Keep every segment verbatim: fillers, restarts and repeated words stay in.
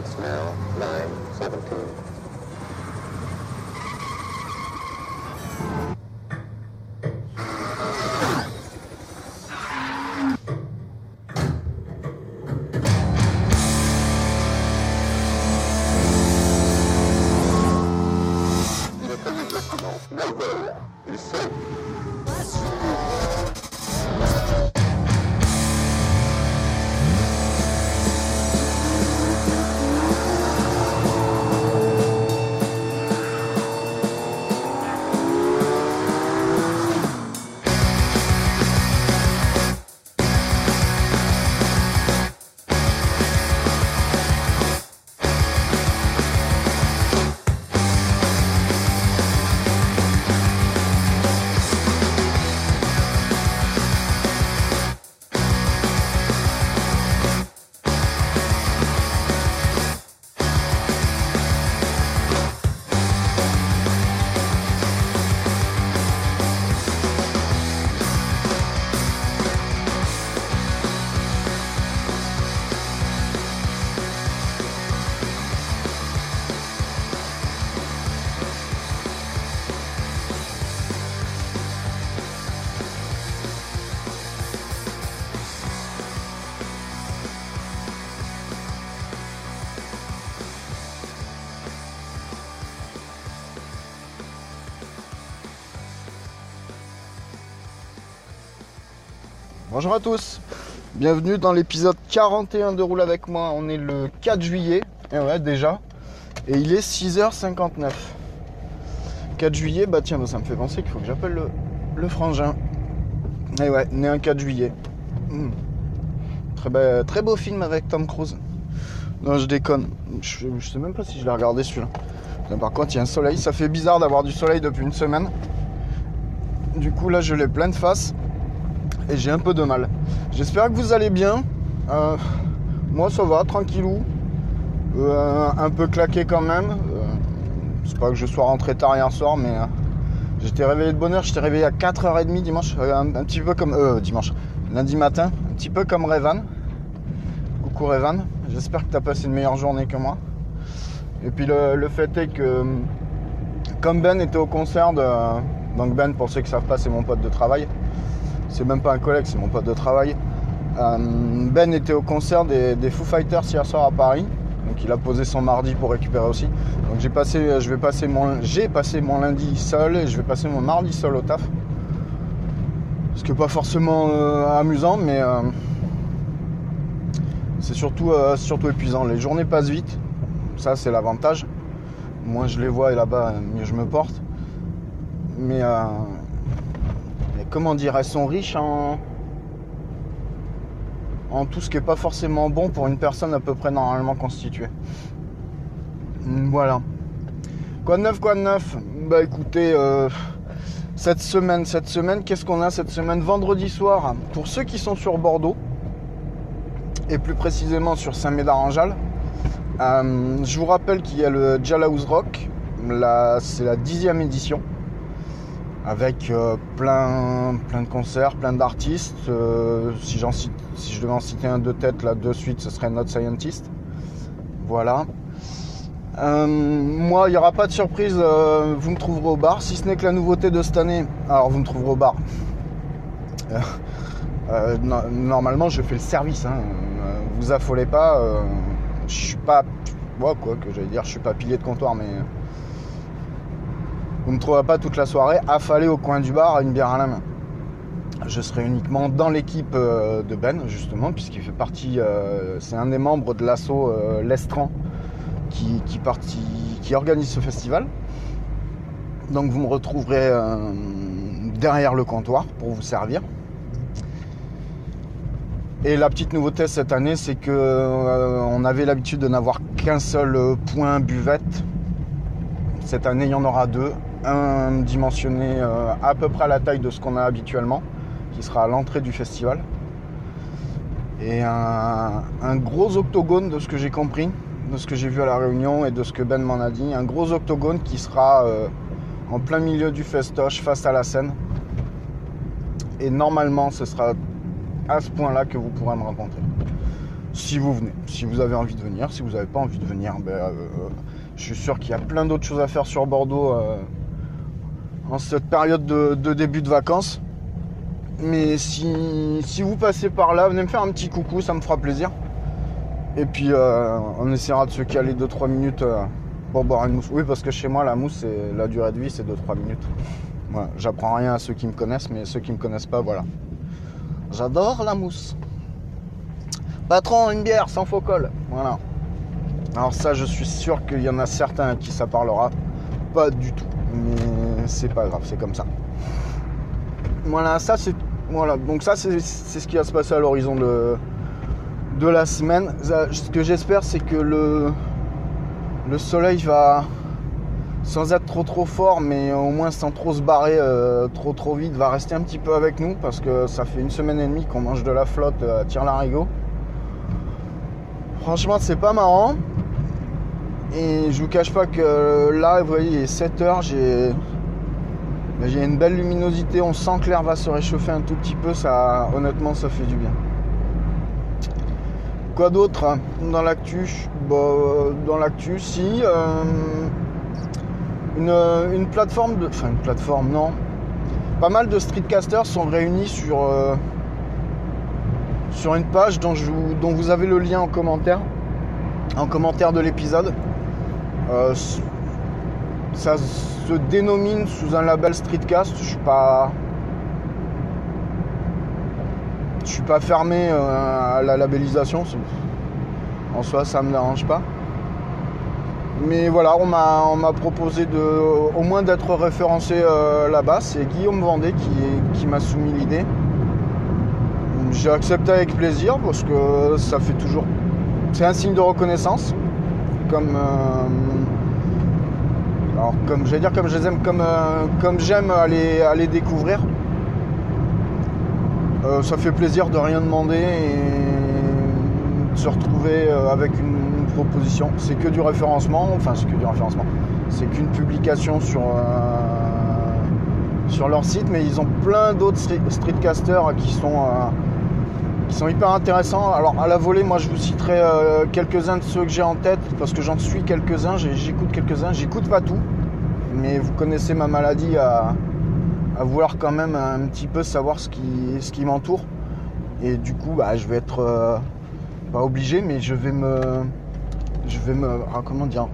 It's now nine seventeen. Bonjour à tous, bienvenue dans l'épisode quarante et un de Roule avec moi. On est le quatre juillet, et ouais déjà, et il est six heures cinquante-neuf. quatre juillet, bah tiens, ça me fait penser qu'il faut que j'appelle le, le frangin. Et ouais, né un quatre juillet. Mmh. Très, be- très beau film avec Tom Cruise. Non, je déconne, je, je sais même pas si je l'ai regardé celui-là. Par contre, il y a un soleil, ça fait bizarre d'avoir du soleil depuis une semaine. Du coup, là, je l'ai pleine face. Et j'ai un peu de mal. J'espère que vous allez bien. Euh, moi ça va, tranquillou. Euh, un peu claqué quand même. Euh, c'est pas que je sois rentré tard hier soir, mais euh, j'étais réveillé de bonne heure. J'étais réveillé à quatre heures trente dimanche. Euh, un, un petit peu comme... Euh, dimanche. Lundi matin. Un petit peu comme Revan. Coucou Revan. J'espère que tu as passé une meilleure journée que moi. Et puis le, le fait est que... Comme Ben était au concert de... Donc Ben, pour ceux qui ne savent pas, c'est mon pote de travail. C'est même pas un collègue, c'est mon pote de travail. Euh, Ben était au concert des, des Foo Fighters hier soir à Paris. Donc il a posé son mardi pour récupérer aussi. Donc j'ai passé, je vais passer mon, j'ai passé mon lundi seul et je vais passer mon mardi seul au taf. Ce qui n'est pas forcément euh, amusant, mais euh, c'est surtout, euh, surtout épuisant. Les journées passent vite, ça c'est l'avantage. Moins je les vois et là-bas, mieux je me porte. Mais... Euh, Comment dire, elles sont riches en, en tout ce qui n'est pas forcément bon pour une personne à peu près normalement constituée. Voilà. Quoi de neuf, quoi de neuf ? Bah écoutez, euh, cette semaine, cette semaine, qu'est-ce qu'on a cette semaine ? Vendredi soir, pour ceux qui sont sur Bordeaux, et plus précisément sur Saint-Médard-en-Jalles, euh, je vous rappelle qu'il y a le Jailhouse Rock, là, c'est la dixième édition. Avec euh, plein, plein de concerts, plein d'artistes. Euh, si, j'en cite, si je devais en citer un de tête là de suite, ce serait Not Scientist. Voilà. Euh, moi, il n'y aura pas de surprise. Euh, vous me trouverez au bar. Si ce n'est que la nouveauté de cette année, alors vous me trouverez au bar. Euh, euh, no, normalement, je fais le service. Hein. Euh, vous affolez pas. Euh, je suis pas. Ouais, quoi que j'allais dire, je suis pas pilier de comptoir, mais. Vous ne me trouverez pas toute la soirée affalé au coin du bar à une bière à la main. Je serai uniquement dans l'équipe de Ben, justement, puisqu'il fait partie, euh, c'est un des membres de l'asso euh, L'Estran qui, qui, partie, qui organise ce festival. Donc vous me retrouverez euh, derrière le comptoir pour vous servir. Et la petite nouveauté cette année, c'est que euh, on avait l'habitude de n'avoir qu'un seul point buvette. Cette année, il y en aura deux. Un dimensionné euh, à peu près à la taille de ce qu'on a habituellement, qui sera à l'entrée du festival. Et un, un gros octogone de ce que j'ai compris, de ce que j'ai vu à la réunion et de ce que Ben m'en a dit. Un gros octogone qui sera euh, en plein milieu du festoche, face à la scène. Et normalement, ce sera à ce point-là que vous pourrez me rencontrer. si vous venez. Si vous avez envie de venir, si vous n'avez pas envie de venir, ben, euh, je suis sûr qu'il y a plein d'autres choses à faire sur Bordeaux euh, en cette période de, de début de vacances. Mais si, si vous passez par là, venez me faire un petit coucou, ça me fera plaisir. Et puis euh, on essaiera de se caler deux trois minutes euh, pour boire une mousse. Oui, parce que chez moi, la mousse, c'est, la durée de vie, c'est deux trois minutes. Voilà, j'apprends rien à ceux qui me connaissent, mais ceux qui me connaissent pas, voilà. J'adore la mousse. Patron, une bière sans faux col. Voilà. Alors ça, je suis sûr qu'il y en a certains à qui ça parlera. Pas du tout. Mais c'est pas grave, c'est comme ça. Voilà, ça c'est... Voilà, donc ça c'est, c'est ce qui va se passer à l'horizon de, de la semaine. Ce que j'espère, c'est que le, le soleil va, sans être trop trop fort, mais au moins sans trop se barrer euh, trop trop vite, va rester un petit peu avec nous, parce que ça fait une semaine et demie qu'on mange de la flotte à tire-larigot. Franchement, c'est pas marrant. Et je vous cache pas que là, vous voyez, il est sept heures, j'ai, j'ai une belle luminosité, on sent que l'air va se réchauffer un tout petit peu, ça, honnêtement, ça fait du bien. Quoi d'autre dans l'actu? Bon, dans l'actu, si, euh, une, une plateforme, de, enfin une plateforme, non, pas mal de streetcasters sont réunis sur, euh, sur une page dont, je vous, dont vous avez le lien en commentaire, en commentaire de l'épisode. Euh, ça se dénomine sous un label Streetcast. Je suis pas, je suis pas fermé euh, à la labellisation. En soi, ça me dérange pas. Mais voilà, on m'a, on m'a proposé de, au moins d'être référencé euh, là-bas. C'est Guillaume Vendée qui, qui m'a soumis l'idée. J'ai accepté avec plaisir parce que ça fait toujours, c'est un signe de reconnaissance. Comme, euh, alors comme je vais dire, comme je les aime, comme, euh, comme j'aime aller, aller découvrir. Euh, ça fait plaisir de rien demander et de se retrouver avec une, une proposition. C'est que du référencement, enfin c'est que du référencement. C'est qu'une publication sur, euh, sur leur site, mais ils ont plein d'autres streetcasters qui sont euh, Ils sont hyper intéressants. Alors à la volée, moi je vous citerai euh, quelques-uns de ceux que j'ai en tête, parce que j'en suis quelques-uns, j'écoute quelques-uns, j'écoute pas tout, mais vous connaissez ma maladie à, à vouloir quand même un petit peu savoir ce qui, ce qui m'entoure. Et du coup, bah, je vais être euh, pas obligé, mais je vais me, je vais me, ah, comment dire,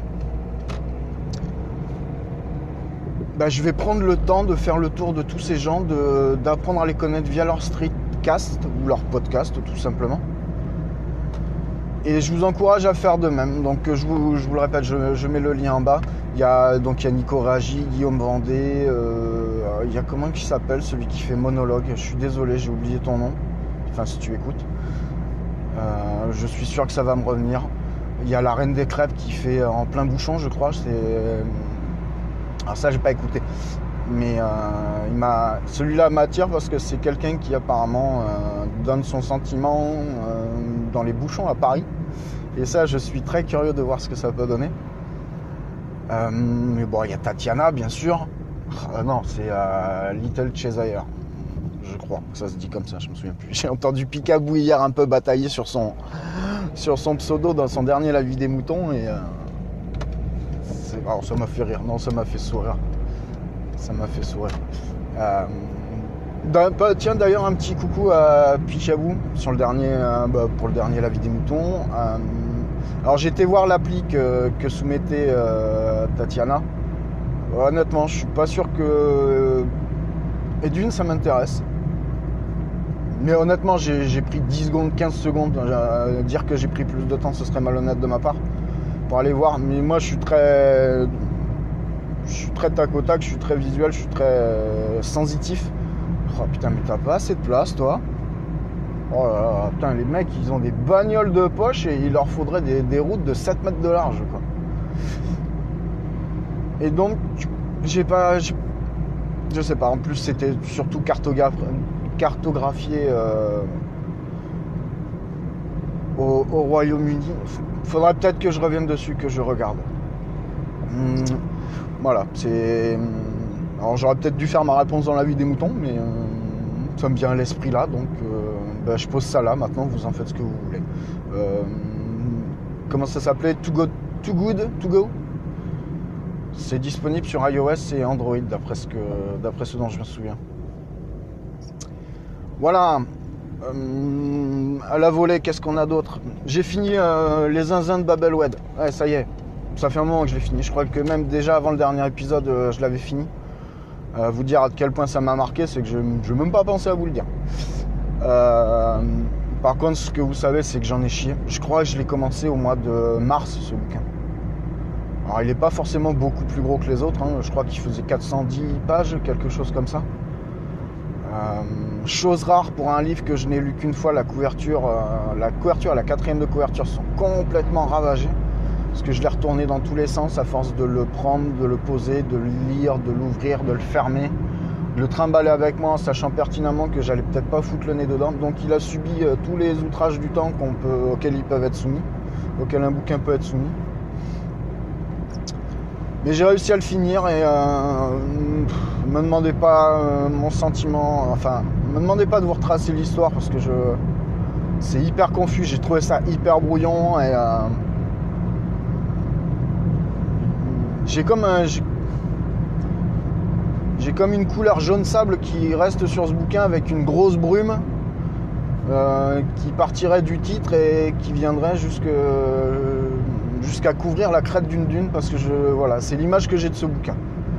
bah, je vais prendre le temps de faire le tour de tous ces gens, de, d'apprendre à les connaître via leur street ou leur podcast tout simplement, et je vous encourage à faire de même. Donc je vous, je vous le répète, je, je mets le lien en bas. Il y a donc il y a Nico Ragi, Guillaume Vendée, euh, il y a comment il s'appelle celui qui fait monologue, je suis désolé, j'ai oublié ton nom, enfin si tu écoutes, euh, je suis sûr que ça va me revenir. Il y a la Reine des Crêpes qui fait en plein bouchon, je crois, c'est, alors ça j'ai pas écouté. Mais euh, il m'a... celui-là m'attire parce que c'est quelqu'un qui apparemment euh, donne son sentiment euh, dans les bouchons à Paris. Et ça, je suis très curieux de voir ce que ça peut donner. Euh, mais bon, il y a Tatiana, bien sûr. Euh, non, c'est euh, Little Cheshire, je crois. Ça se dit comme ça, je me souviens plus. J'ai entendu Picaboo hier un peu batailler sur son, sur son pseudo dans son dernier La Vie des Moutons. Et euh, c'est... alors ça m'a fait rire. Non, ça m'a fait sourire. Ça m'a fait sourire. Euh, bah, tiens, d'ailleurs, un petit coucou à Picaboo sur le dernier, euh, bah, pour le dernier La Vie des Moutons. Euh, alors, j'ai été voir l'appli que, que soumettait euh, Tatiana. Honnêtement, je suis pas sûr que. Et d'une, ça m'intéresse. Mais honnêtement, j'ai, j'ai pris dix secondes, quinze secondes. Euh, dire que j'ai pris plus de temps, ce serait malhonnête de ma part pour aller voir. Mais moi, je suis très. Je suis très tac au tac, je suis très visuel, je suis très euh, sensitif. Oh putain, mais t'as pas assez de place, toi. Oh là là, putain, les mecs, ils ont des bagnoles de poche et il leur faudrait des, des routes de sept mètres de large, quoi. Et donc, j'ai pas... J'ai, je sais pas, en plus, c'était surtout cartographe, cartographié euh, au, au Royaume-Uni. Faudrait peut-être que je revienne dessus, que je regarde. Hum, Voilà, c'est... Alors j'aurais peut-être dû faire ma réponse dans La Vie des Moutons, mais euh, ça me vient à l'esprit là, donc euh, bah, je pose ça là, maintenant vous en faites ce que vous voulez. Euh, comment ça s'appelait? Too Go, Too Good, To Go. C'est disponible sur iOS et Android d'après ce, que, d'après ce dont je me souviens. Voilà. Euh, à la volée, qu'est-ce qu'on a d'autre? J'ai fini euh, les zinzins de Babelwed. Ouais, ça y est. Ça fait un moment que je l'ai fini. Je crois que même déjà avant le dernier épisode, euh, je l'avais fini. Euh, vous dire à quel point ça m'a marqué, c'est que je n'ai même pas pensé à vous le dire. Euh, par contre, ce que vous savez, c'est que j'en ai chié. Je crois que je l'ai commencé au mois de mars, ce bouquin. Alors, il n'est pas forcément beaucoup plus gros que les autres. Hein. Je crois qu'il faisait quatre cent dix pages, quelque chose comme ça. Euh, chose rare pour un livre que je n'ai lu qu'une fois, la couverture, euh, la couverture et la quatrième de couverture sont complètement ravagées. Parce que je l'ai retourné dans tous les sens à force de le prendre, de le poser, de le lire, de l'ouvrir, de le fermer, de le trimballer avec moi en sachant pertinemment que j'allais peut-être pas foutre le nez dedans. Donc il a subi euh, tous les outrages du temps qu'on peut, auxquels ils peuvent être soumis, auxquels un bouquin peut être soumis. Mais j'ai réussi à le finir et euh, me demandez pas euh, mon sentiment, enfin, me demandez pas de vous retracer l'histoire parce que je, c'est hyper confus, j'ai trouvé ça hyper brouillon et euh, j'ai comme un, j'ai, j'ai comme une couleur jaune sable qui reste sur ce bouquin avec une grosse brume euh, qui partirait du titre et qui viendrait jusque jusqu'à couvrir la crête d'une dune parce que je voilà, c'est l'image que j'ai de ce bouquin.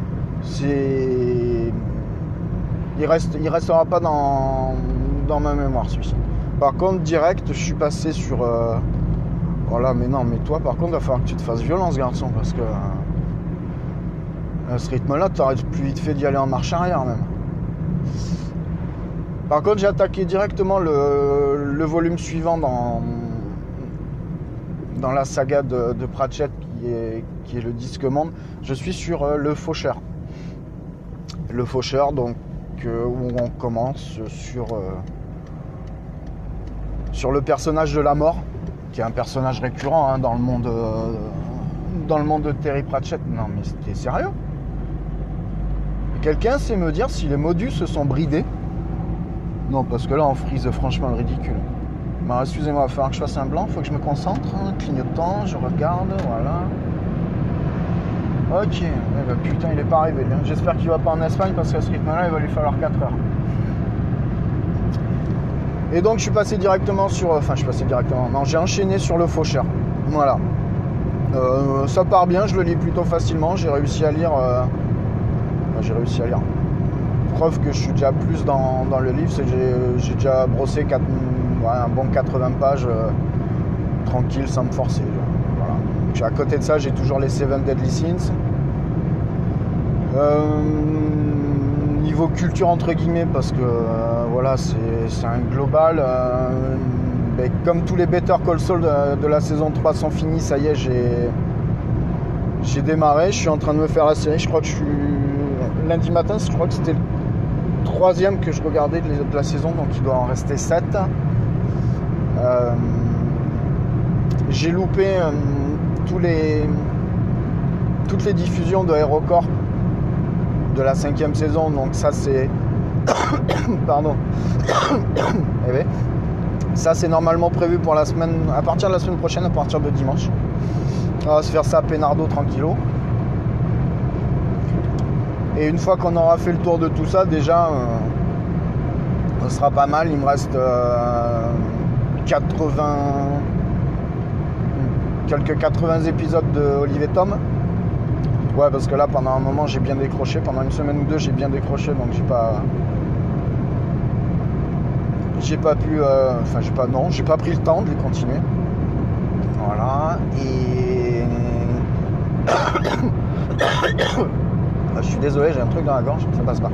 C'est il reste il restera pas dans dans ma mémoire celui-ci. Par contre, direct, je suis passé sur euh, voilà, mais non, mais toi par contre, il va falloir que tu te fasses violence, garçon, parce que à ce rythme-là, tu aurais plus vite fait d'y aller en marche arrière même. Par contre, j'ai attaqué directement le, le volume suivant dans dans la saga de, de Pratchett qui est, qui est le Disque Monde. Je suis sur euh, le Faucheur. Le Faucheur, donc, euh, où on commence sur, euh, sur le personnage de la mort, qui est un personnage récurrent hein, dans, le monde, euh, dans le monde de Terry Pratchett. Non, mais c'était sérieux? Quelqu'un sait me dire si les modus se sont bridés? Non, parce que là, on frise franchement le ridicule. Bon, excusez-moi, il va falloir que je fasse un blanc, il faut que je me concentre, hein, clignotant, je regarde, voilà. Ok, eh ben, putain, il est pas arrivé. Hein. J'espère qu'il va pas en Espagne parce qu'à ce rythme-là, il va lui falloir quatre heures. Et donc, je suis passé directement sur... Enfin, je suis passé directement... Non, j'ai enchaîné sur le Faucheur. Voilà. Euh, ça part bien, je le lis plutôt facilement, j'ai réussi à lire... Euh... Enfin, j'ai réussi à lire. Preuve que je suis déjà plus dans, dans le livre, c'est que j'ai, j'ai déjà brossé quatre, ouais, un bon quatre-vingts pages euh, tranquille sans me forcer. Voilà. Puis à côté de ça, j'ai toujours les Seven Deadly Sins. Euh, niveau culture entre guillemets, parce que euh, voilà, c'est, c'est un global. Euh, mais comme tous les Better Call Saul de, de la saison trois sont finis, ça y est, j'ai, j'ai démarré. Je suis en train de me faire la série. Je crois que je suis lundi matin, je crois que c'était le troisième que je regardais de la saison, donc il doit en rester sept. Euh, j'ai loupé euh, tous les, toutes les diffusions de HeroCorp de la cinquième saison, donc ça c'est pardon eh bien, ça c'est normalement prévu pour la semaine, à partir de la semaine prochaine, à partir de dimanche. On va se faire ça pénardo tranquillo. Et une fois qu'on aura fait le tour de tout ça, déjà, euh, ce sera pas mal. Il me reste euh, quatre-vingts, quelques quatre-vingts épisodes de Olivier Tom. Ouais, parce que là, pendant un moment, j'ai bien décroché. Pendant une semaine ou deux, j'ai bien décroché, donc j'ai pas, j'ai pas pu, euh, enfin, j'ai pas, non, j'ai pas pris le temps de les continuer. Voilà. Et je suis désolé, j'ai un truc dans la gorge, ça passe pas.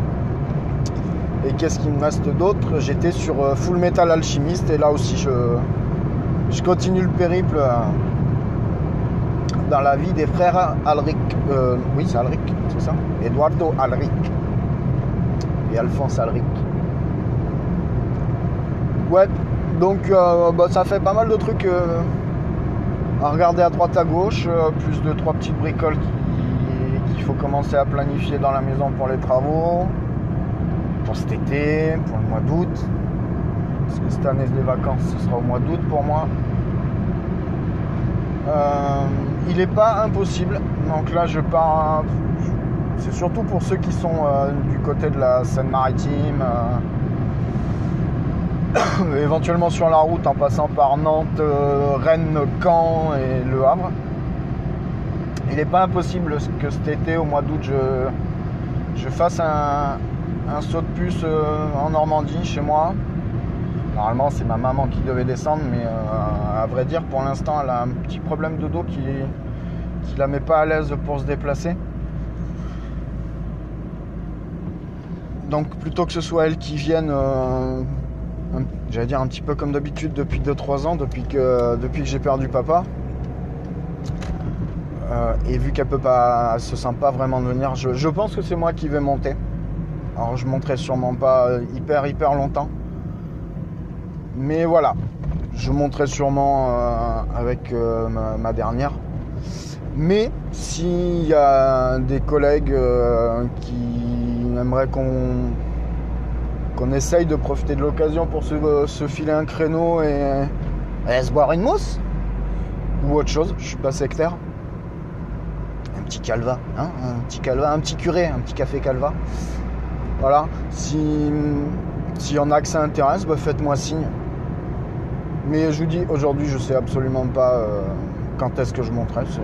Et qu'est-ce qu'il me reste d'autre? J'étais sur euh, Full Metal Alchemist et là aussi je, je continue le périple euh, dans la vie des frères Alric. Euh, oui, c'est Alric, c'est ça. Eduardo Alric et Alphonse Alric. Ouais, donc euh, bah, ça fait pas mal de trucs euh, à regarder à droite à gauche, euh, plus de trois petites bricoles qui Il faut commencer à planifier dans la maison pour les travaux. pour cet été, pour le mois d'août. Parce que cette année, les vacances, ce sera au mois d'août pour moi. Euh, il n'est pas impossible. Donc là, je pars. C'est surtout pour ceux qui sont euh, du côté de la Seine-Maritime. Euh, éventuellement sur la route en passant par Nantes, euh, Rennes, Caen et Le Havre. Il n'est pas impossible que cet été, au mois d'août, je, je fasse un, un saut de puce euh, en Normandie, chez moi. Normalement, c'est ma maman qui devait descendre, mais euh, à vrai dire, pour l'instant, elle a un petit problème de dos qui ne la met pas à l'aise pour se déplacer. Donc, plutôt que ce soit elle qui vienne, euh, un, j'allais dire un petit peu comme d'habitude depuis deux trois ans, depuis que, depuis que j'ai perdu papa, euh, et vu qu'elle peut pas, elle se sent pas vraiment de venir, je, je pense que c'est moi qui vais monter. Alors, je monterai sûrement pas hyper hyper longtemps. Mais voilà, je monterai sûrement euh, avec euh, ma, ma dernière. Mais s'il y a des collègues euh, qui aimeraient qu'on, qu'on essaye de profiter de l'occasion pour se, euh, se filer un créneau et, et se boire une mousse ou autre chose, je suis pas sectaire. Un petit calva, hein, un petit calva, un petit curé, un petit café calva. Voilà, si s'il y en a que ça intéresse, bah faites-moi signe. Mais je vous dis, aujourd'hui, je sais absolument pas euh, quand est-ce que je monterai. C'est...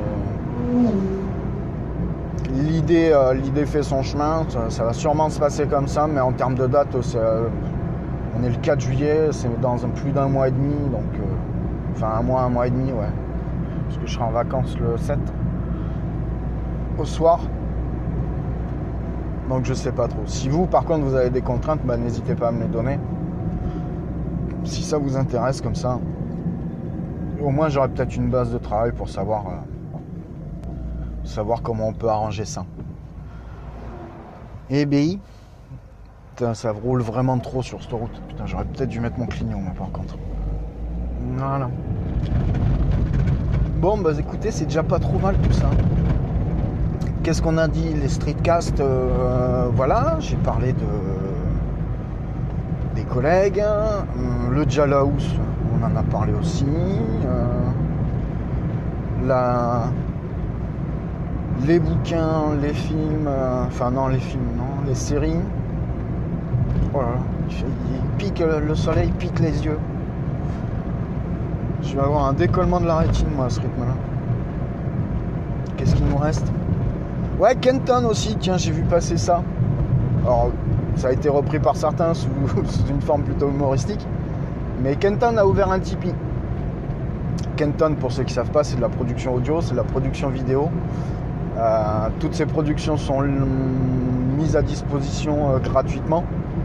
L'idée, euh, l'idée fait son chemin, ça, ça va sûrement se passer comme ça, mais en termes de date, c'est, euh, on est le quatre juillet, c'est dans un, plus d'un mois et demi, donc euh, enfin un mois, un mois et demi, ouais. Parce que je serai en vacances le sept, au soir. Donc je sais pas trop. Si vous, par contre, vous avez des contraintes, bah, n'hésitez pas à me les donner. Si ça vous intéresse comme ça, au moins j'aurai peut-être une base de travail pour savoir, euh, savoir comment on peut arranger ça. Et B I, putain, ça roule vraiment trop sur cette route. Putain, j'aurais peut-être dû mettre mon clignon, mais par contre. Voilà. Bon, bah écoutez, c'est déjà pas trop mal tout ça. Qu'est-ce qu'on a dit? Les streetcasts, euh, voilà, j'ai parlé de des collègues, euh, le Jalahouse, on en a parlé aussi, euh, la, les bouquins, les films, euh, enfin non les films, non, les séries. Voilà, il pique, le soleil pique les yeux. Je vais avoir un décollement de la rétine moi à ce rythme-là. Qu'est-ce qu'il nous reste? Ouais, Kenton aussi, tiens, j'ai vu passer ça. Alors, ça a été repris par certains sous, sous une forme plutôt humoristique. Mais Kenton a ouvert un Tipeee. Kenton, pour ceux qui ne savent pas, c'est de la production audio, c'est de la production vidéo. Euh, toutes ces productions sont mises à disposition euh, gratuitement.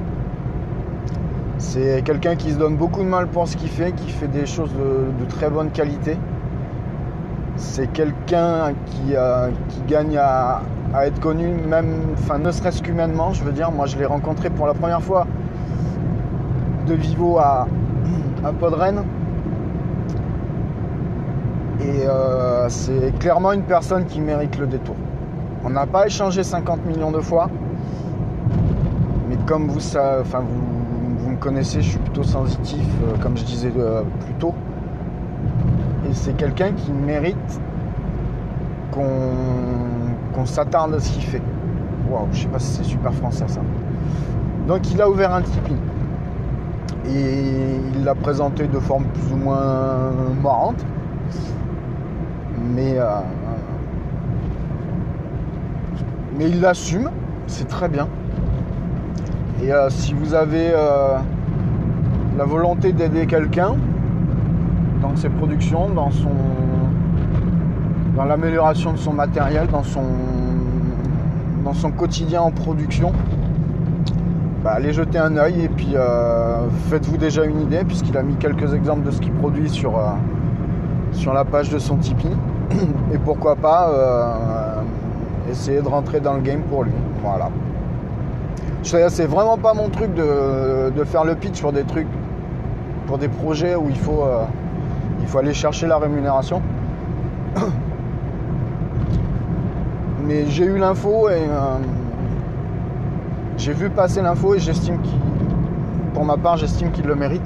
C'est quelqu'un qui se donne beaucoup de mal pour ce qu'il fait, qui fait des choses de, de très bonne qualité. C'est quelqu'un qui, euh, qui gagne à, à être connu, même, enfin, ne serait-ce qu'humainement, je veux dire. Moi, je l'ai rencontré pour la première fois de vivo à, à Podren. Et euh, c'est clairement une personne qui mérite le détour. On n'a pas échangé cinquante millions de fois. Mais comme vous, ça, enfin, vous, vous me connaissez, je suis plutôt sensitif, euh, comme je disais euh, plus tôt. Et c'est quelqu'un qui mérite qu'on, qu'on s'attarde à ce qu'il fait. Waouh, je sais pas si c'est super français ça. Donc il a ouvert un Tipeee. Et il l'a présenté de forme plus ou moins marrante. Mais, euh, mais il l'assume, c'est très bien. Et euh, si vous avez euh, la volonté d'aider quelqu'un dans ses productions, dans son, dans l'amélioration de son matériel, dans son, dans son quotidien en production, bah, allez jeter un œil et puis euh, faites-vous déjà une idée, puisqu'il a mis quelques exemples de ce qu'il produit sur, euh, sur la page de son Tipeee. Et pourquoi pas euh, essayer de rentrer dans le game pour lui. Voilà. C'est vraiment pas mon truc de, de faire le pitch pour des trucs, pour des projets où il faut, euh, il faut aller chercher la rémunération. Mais j'ai eu l'info et, euh, J'ai vu passer l'info et j'estime qu'il, pour ma part, j'estime qu'il le mérite.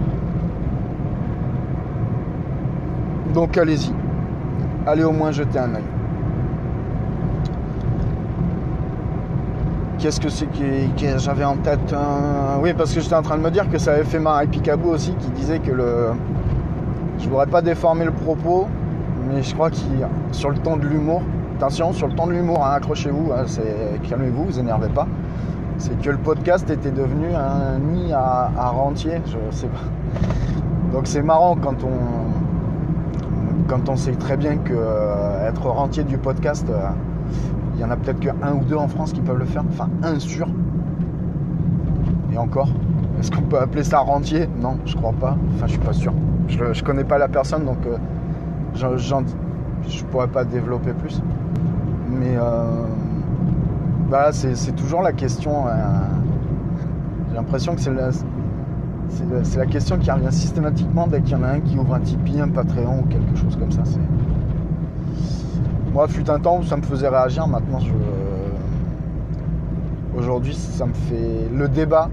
Donc allez-y. Allez au moins jeter un œil. Qu'est-ce que c'est que, que j'avais en tête euh, Oui, parce que j'étais en train de me dire que ça avait fait marrer Picaboo aussi, qui disait que le... Je voudrais pas déformer le propos, mais je crois qu'il sur le ton de l'humour, attention, sur le ton de l'humour, hein, accrochez-vous, hein, c'est... calmez-vous, vous énervez pas. C'est que le podcast était devenu un nid à, à rentier, je sais pas. Donc c'est marrant quand on, quand on sait très bien que euh, être rentier du podcast, euh, il y en a peut-être qu'un ou deux en France qui peuvent le faire, enfin un sûr. Et encore, est-ce qu'on peut appeler ça rentier? Non, je crois pas. Enfin, je suis pas sûr. Je, je connais pas la personne, donc euh, j'en, j'en, je pourrais pas développer plus. Mais euh, bah, c'est, c'est toujours la question. Euh, j'ai l'impression que c'est la, c'est, la, c'est la question qui revient systématiquement dès qu'il y en a un qui ouvre un Tipeee, un Patreon ou quelque chose comme ça. C'est... Moi, fut un temps où ça me faisait réagir. Maintenant, je... aujourd'hui, ça me fait... Le débat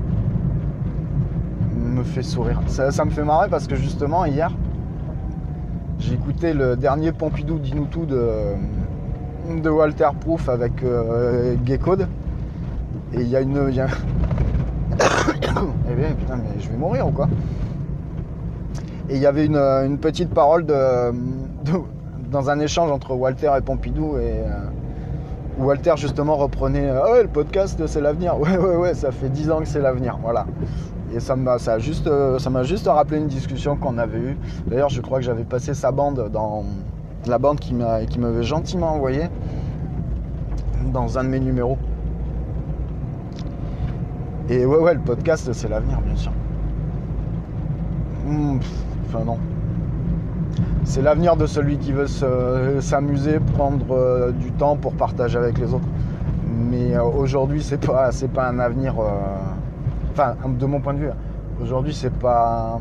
me fait sourire. Ça, ça me fait marrer parce que justement, hier, j'ai écouté le dernier Pompidou Dis-nous tout de, de Walter Proof avec euh, Gaycode. Et il y a une... Y a... eh bien, putain, mais je vais mourir ou quoi? Et il y avait une, une petite parole de... de... dans un échange entre Walter et Pompidou, et euh, où Walter justement reprenait ah ouais, le podcast c'est l'avenir, ouais ouais ouais, ça fait dix ans que c'est l'avenir, voilà. Et ça m'a ça a juste ça m'a juste rappelé une discussion qu'on avait eue. D'ailleurs, je crois que j'avais passé sa bande dans la bande qui m'a qui m'avait gentiment envoyé dans un de mes numéros. Et ouais ouais, le podcast c'est l'avenir, bien sûr. Mmh, enfin non. C'est l'avenir de celui qui veut se, s'amuser, prendre euh, du temps pour partager avec les autres. Mais euh, aujourd'hui, c'est pas, c'est pas un avenir. Euh, enfin, de mon point de vue, aujourd'hui, c'est pas,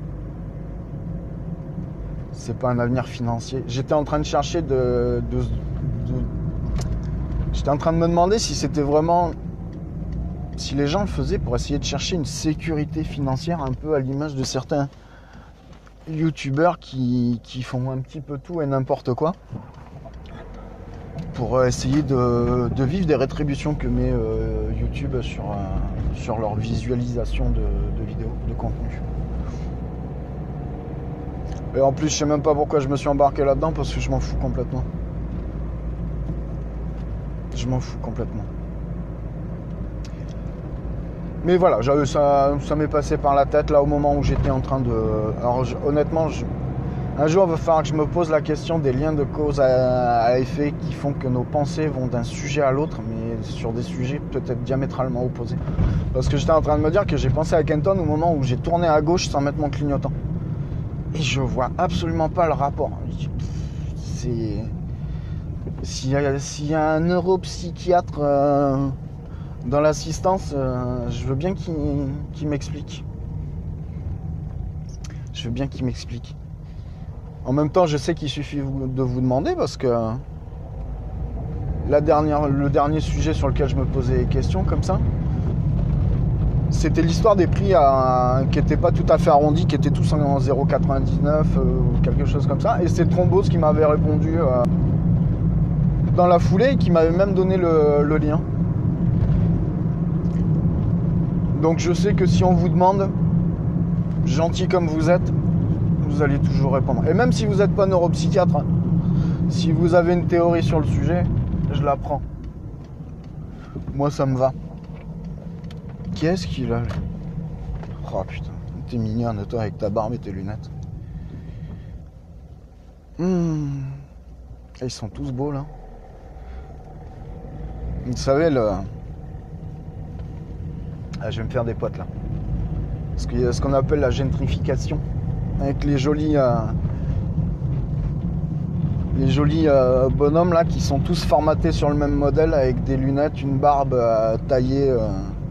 c'est pas un avenir financier. J'étais en train de chercher de, de, de, j'étais en train de me demander si c'était vraiment, si les gens le faisaient pour essayer de chercher une sécurité financière, un peu à l'image de certains youtubeurs qui, qui font un petit peu tout et n'importe quoi pour essayer de, de vivre des rétributions que met euh, YouTube sur, euh, sur leur visualisation de, de vidéos, de contenu. Et en plus, je sais même pas pourquoi je me suis embarqué là-dedans, parce que je m'en fous complètement. Je m'en fous complètement. Mais voilà, ça, ça m'est passé par la tête là au moment où j'étais en train de... Alors je, honnêtement, je, un jour il va falloir que je me pose la question des liens de cause à, à effet qui font que nos pensées vont d'un sujet à l'autre, mais sur des sujets peut-être diamétralement opposés. Parce que j'étais en train de me dire que j'ai pensé à Kenton au moment où j'ai tourné à gauche sans mettre mon clignotant. Et je vois absolument pas le rapport. C'est... S'il y a, s'il y a un neuropsychiatre... Euh... dans l'assistance, euh, je veux bien qu'il, qu'il m'explique. Je veux bien qu'il m'explique. En même temps, je sais qu'il suffit de vous demander parce que la dernière, le dernier sujet sur lequel je me posais des questions comme ça, c'était l'histoire des prix à, qui n'étaient pas tout à fait arrondis, qui étaient tous en zéro virgule quatre-vingt-dix-neuf euh, ou quelque chose comme ça. Et c'est Thrombose qui m'avait répondu euh, dans la foulée et qui m'avait même donné le, le lien. Donc je sais que si on vous demande, gentil comme vous êtes, vous allez toujours répondre. Et même si vous n'êtes pas neuropsychiatre, si vous avez une théorie sur le sujet, je la prends. Moi ça me va. Qu'est-ce qu'il a? Oh putain, t'es mignonne toi avec ta barbe et tes lunettes. Mmh. Ils sont tous beaux là. Vous savez le... Ah, je vais me faire des potes là. Parce qu'il y a ce qu'on appelle la gentrification. Avec les jolis euh, les jolis euh, bonhommes là qui sont tous formatés sur le même modèle avec des lunettes, une barbe euh, taillée euh...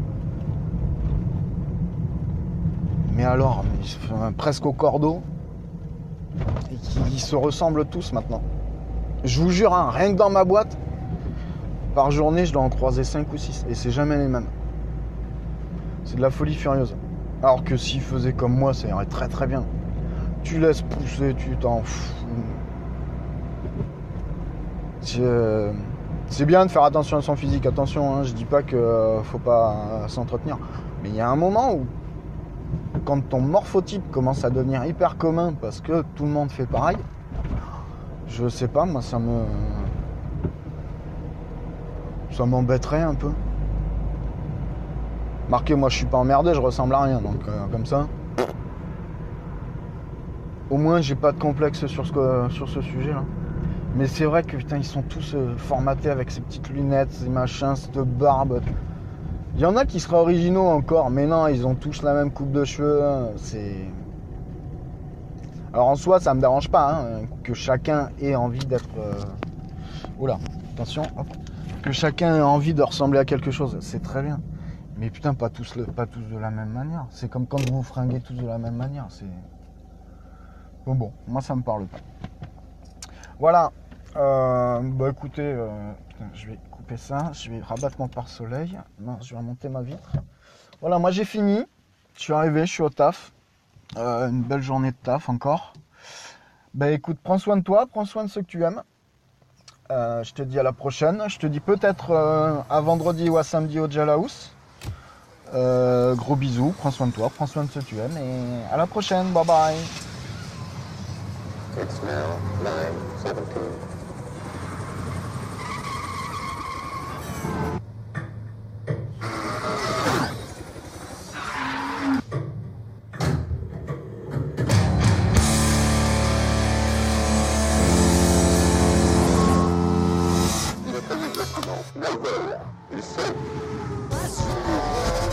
mais alors mais, euh, presque au cordeau, et qui se ressemblent tous maintenant. Je vous jure, hein, rien que dans ma boîte par journée je dois en croiser cinq ou six et c'est jamais les mêmes. C'est de la folie furieuse. Alors que s'il faisait comme moi, ça irait très très bien. Tu laisses pousser, tu t'en fous. C'est, c'est bien de faire attention à son physique, attention, hein, je dis pas qu'il euh, faut pas euh, s'entretenir. Mais il y a un moment où, quand ton morphotype commence à devenir hyper commun parce que tout le monde fait pareil, je sais pas, moi ça me. Ça m'embêterait un peu. Marquez, moi je suis pas emmerdé, je ressemble à rien, donc euh, comme ça. Au moins j'ai pas de complexe sur ce, sur ce sujet là. Mais c'est vrai que putain ils sont tous euh, formatés avec ces petites lunettes, ces machins, cette barbe. Il y en a qui seraient originaux encore, mais non, ils ont tous la même coupe de cheveux. C'est. Alors en soi ça me dérange pas hein, que chacun ait envie d'être. Euh... Oula, attention, hop. Que chacun ait envie de ressembler à quelque chose, c'est très bien. Mais putain, pas tous, le, pas tous de la même manière. C'est comme quand vous vous fringuez tous de la même manière. C'est. Bon, bon, moi ça me parle pas. Voilà. Euh, bah écoutez, euh, putain, je vais couper ça. Je vais rabattre mon pare-soleil. Non, je vais remonter ma vitre. Voilà, moi j'ai fini. Je suis arrivé, je suis au taf. Euh, une belle journée de taf encore. Bah écoute, prends soin de toi, prends soin de ceux que tu aimes. Euh, je te dis à la prochaine. Je te dis peut-être euh, à vendredi ou à samedi au Jalahouse. Euh, gros bisous, prends soin de toi, prends soin de ceux que tu aimes et à la prochaine, bye bye. It's now nine seventeen. No, no, no, no, no, no, no, no, no, no, no,